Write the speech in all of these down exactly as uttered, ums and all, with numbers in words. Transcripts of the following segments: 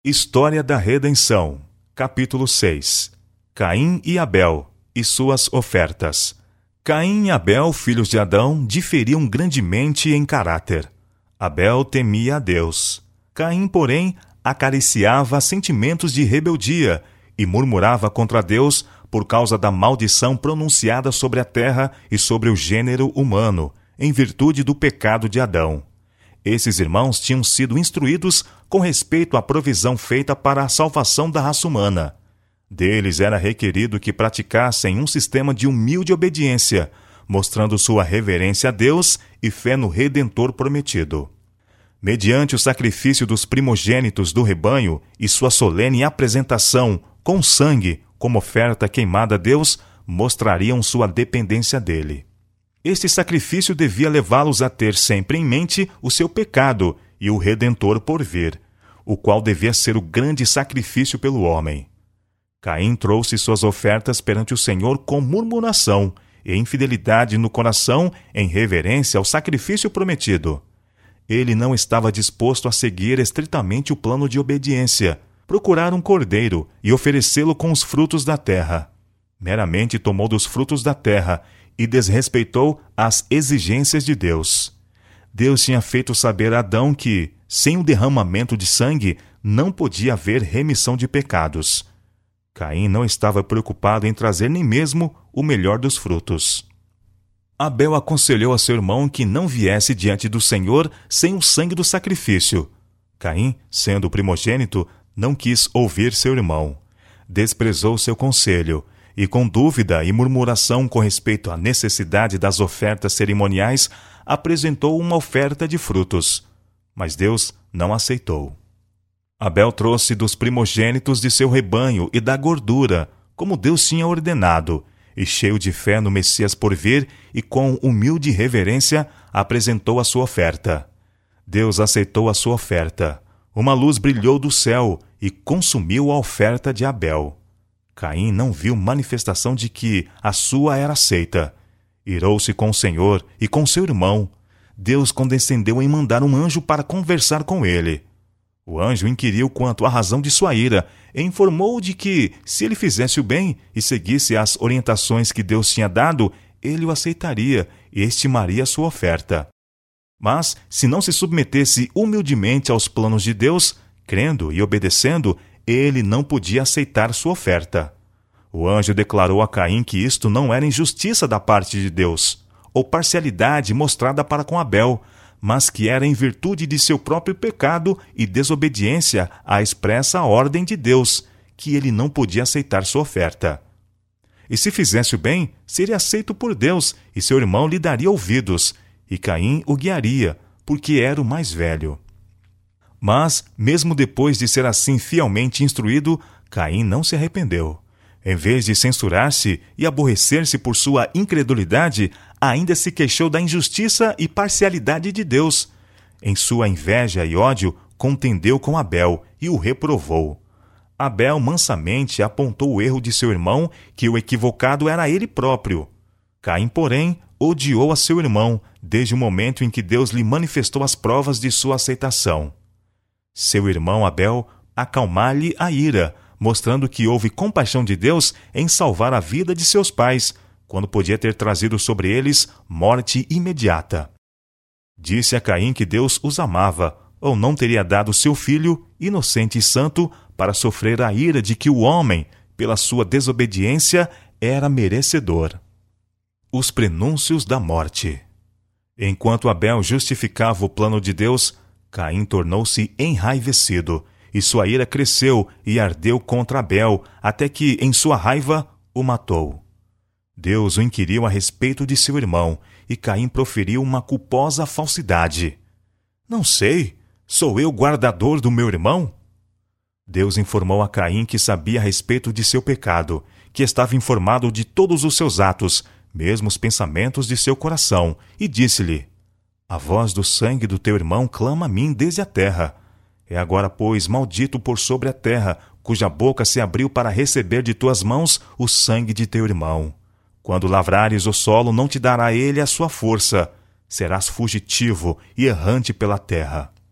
História da Redenção, capítulo seis. Caim e Abel, e suas ofertas. Caim e Abel, filhos de Adão, diferiam grandemente em caráter. Abel temia a Deus. Caim, porém, acariciava sentimentos de rebeldia e murmurava contra Deus por causa da maldição pronunciada sobre a terra e sobre o gênero humano, em virtude do pecado de Adão. Esses irmãos tinham sido instruídos com respeito à provisão feita para a salvação da raça humana. Deles era requerido que praticassem um sistema de humilde obediência, mostrando sua reverência a Deus e fé no Redentor prometido. Mediante o sacrifício dos primogênitos do rebanho e sua solene apresentação com sangue como oferta queimada a Deus, mostrariam sua dependência dele. Este sacrifício devia levá-los a ter sempre em mente o seu pecado e o Redentor por vir, o qual devia ser o grande sacrifício pelo homem. Caim trouxe suas ofertas perante o Senhor com murmuração e infidelidade no coração em reverência ao sacrifício prometido. Ele não estava disposto a seguir estritamente o plano de obediência, procurar um cordeiro e oferecê-lo com os frutos da terra. Meramente tomou dos frutos da terra e desrespeitou as exigências de Deus. Deus tinha feito saber a Adão que, sem o derramamento de sangue, não podia haver remissão de pecados. Caim não estava preocupado em trazer nem mesmo o melhor dos frutos. Abel aconselhou a seu irmão que não viesse diante do Senhor sem o sangue do sacrifício. Caim, sendo o primogênito, não quis ouvir seu irmão. Desprezou seu conselho e, com dúvida e murmuração com respeito à necessidade das ofertas cerimoniais, apresentou uma oferta de frutos. Mas Deus não aceitou. Abel trouxe dos primogênitos de seu rebanho e da gordura, como Deus tinha ordenado, e cheio de fé no Messias por vir e com humilde reverência, apresentou a sua oferta. Deus aceitou a sua oferta. Uma luz brilhou do céu e consumiu a oferta de Abel. Caim não viu manifestação de que a sua era aceita. Irou-se com o Senhor e com seu irmão. Deus condescendeu em mandar um anjo para conversar com ele. O anjo inquiriu quanto à razão de sua ira e informou-o de que, se ele fizesse o bem e seguisse as orientações que Deus tinha dado, ele o aceitaria e estimaria sua oferta. Mas, se não se submetesse humildemente aos planos de Deus, crendo e obedecendo, ele não podia aceitar sua oferta. O anjo declarou a Caim que isto não era injustiça da parte de Deus, ou parcialidade mostrada para com Abel, mas que era em virtude de seu próprio pecado e desobediência à expressa ordem de Deus, que ele não podia aceitar sua oferta. E se fizesse o bem, seria aceito por Deus, e seu irmão lhe daria ouvidos, e Caim o guiaria, porque era o mais velho. Mas, mesmo depois de ser assim fielmente instruído, Caim não se arrependeu. Em vez de censurar-se e aborrecer-se por sua incredulidade, ainda se queixou da injustiça e parcialidade de Deus. Em sua inveja e ódio, contendeu com Abel e o reprovou. Abel mansamente apontou o erro de seu irmão, que o equivocado era ele próprio. Caim, porém, odiou a seu irmão, desde o momento em que Deus lhe manifestou as provas de sua aceitação. Seu irmão Abel acalmar-lhe a ira, mostrando que houve compaixão de Deus em salvar a vida de seus pais, quando podia ter trazido sobre eles morte imediata. Disse a Caim que Deus os amava, ou não teria dado seu filho, inocente e santo, para sofrer a ira de que o homem, pela sua desobediência, era merecedor. Os prenúncios da morte. Enquanto Abel justificava o plano de Deus, Caim tornou-se enraivecido, e sua ira cresceu e ardeu contra Abel, até que, em sua raiva, o matou. Deus o inquiriu a respeito de seu irmão, e Caim proferiu uma culposa falsidade. Não sei, sou eu guardador do meu irmão? Deus informou a Caim que sabia a respeito de seu pecado, que estava informado de todos os seus atos, mesmo os pensamentos de seu coração, e disse-lhe: A voz do sangue do teu irmão clama a mim desde a terra. É agora, pois, maldito por sobre a terra, cuja boca se abriu para receber de tuas mãos o sangue de teu irmão. Quando lavrares o solo, não te dará ele a sua força. Serás fugitivo e errante pela terra.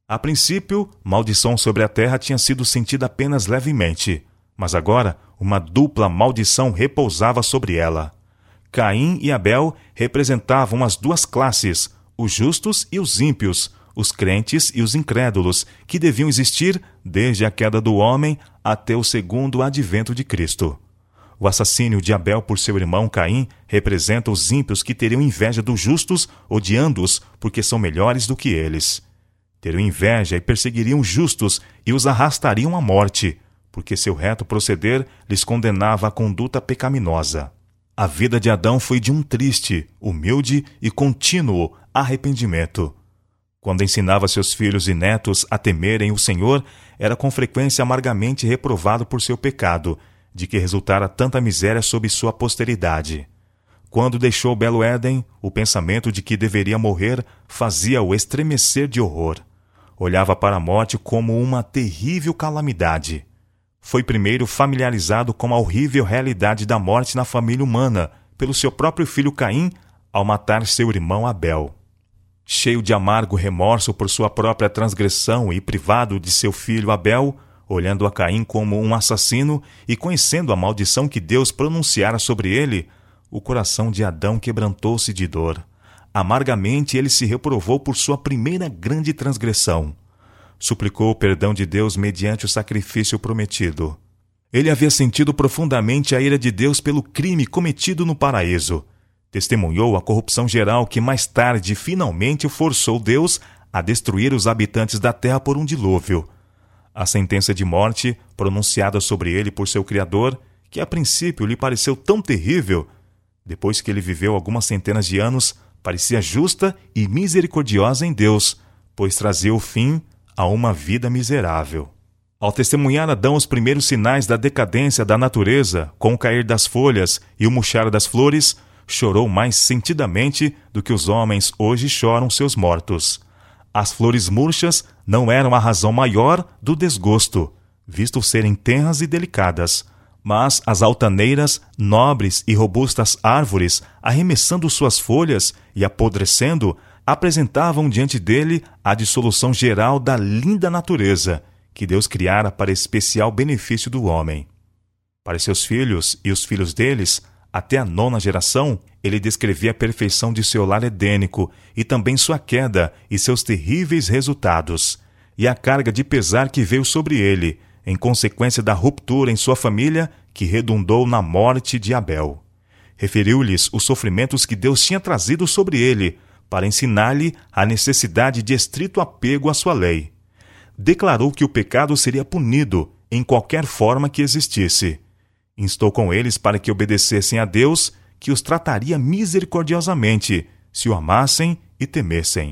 A princípio, maldição sobre a terra tinha sido sentida apenas levemente, mas agora uma dupla maldição repousava sobre ela. Caim e Abel representavam as duas classes, os justos e os ímpios, os crentes e os incrédulos, que deviam existir desde a queda do homem até o segundo advento de Cristo. O assassínio de Abel por seu irmão Caim representa os ímpios que teriam inveja dos justos, odiando-os porque são melhores do que eles. Teriam inveja e perseguiriam os justos e os arrastariam à morte, porque seu reto proceder lhes condenava a conduta pecaminosa. A vida de Adão foi de um triste, humilde e contínuo arrependimento. Quando ensinava seus filhos e netos a temerem o Senhor, era com frequência amargamente reprovado por seu pecado, de que resultara tanta miséria sobre sua posteridade. Quando deixou o belo Éden, o pensamento de que deveria morrer fazia-o estremecer de horror. Olhava para a morte como uma terrível calamidade. Foi primeiro familiarizado com a horrível realidade da morte na família humana, pelo seu próprio filho Caim, ao matar seu irmão Abel. Cheio de amargo remorso por sua própria transgressão e privado de seu filho Abel, olhando a Caim como um assassino e conhecendo a maldição que Deus pronunciara sobre ele, o coração de Adão quebrantou-se de dor. Amargamente ele se reprovou por sua primeira grande transgressão. Suplicou o perdão de Deus mediante o sacrifício prometido. Ele havia sentido profundamente a ira de Deus pelo crime cometido no paraíso. Testemunhou a corrupção geral que mais tarde finalmente forçou Deus a destruir os habitantes da terra por um dilúvio. A sentença de morte, pronunciada sobre ele por seu Criador, que a princípio lhe pareceu tão terrível, depois que ele viveu algumas centenas de anos, parecia justa e misericordiosa em Deus, pois trazia o fim a uma vida miserável. Ao testemunhar Adão os primeiros sinais da decadência da natureza, com o cair das folhas e o murchar das flores, chorou mais sentidamente do que os homens hoje choram seus mortos. As flores murchas não eram a razão maior do desgosto, visto serem tenras e delicadas, mas as altaneiras, nobres e robustas árvores, arremessando suas folhas e apodrecendo, apresentavam diante dele a dissolução geral da linda natureza, que Deus criara para especial benefício do homem. Para seus filhos e os filhos deles, até a nona geração, ele descrevia a perfeição de seu lar edênico e também sua queda e seus terríveis resultados, e a carga de pesar que veio sobre ele, em consequência da ruptura em sua família que redundou na morte de Abel. Referiu-lhes os sofrimentos que Deus tinha trazido sobre ele, para ensinar-lhe a necessidade de estrito apego à sua lei. Declarou que o pecado seria punido em qualquer forma que existisse. Instou com eles para que obedecessem a Deus, que os trataria misericordiosamente, se o amassem e temessem.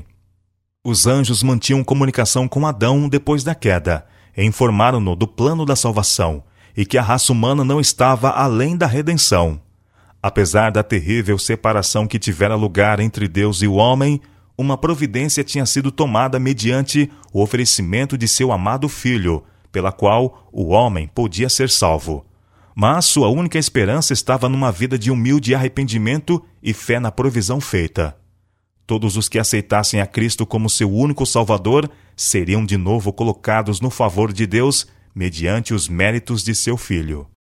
Os anjos mantinham comunicação com Adão depois da queda, e informaram-no do plano da salvação, e que a raça humana não estava além da redenção. Apesar da terrível separação que tivera lugar entre Deus e o homem, uma providência tinha sido tomada mediante o oferecimento de seu amado Filho, pela qual o homem podia ser salvo. Mas sua única esperança estava numa vida de humilde arrependimento e fé na provisão feita. Todos os que aceitassem a Cristo como seu único Salvador seriam de novo colocados no favor de Deus mediante os méritos de seu Filho.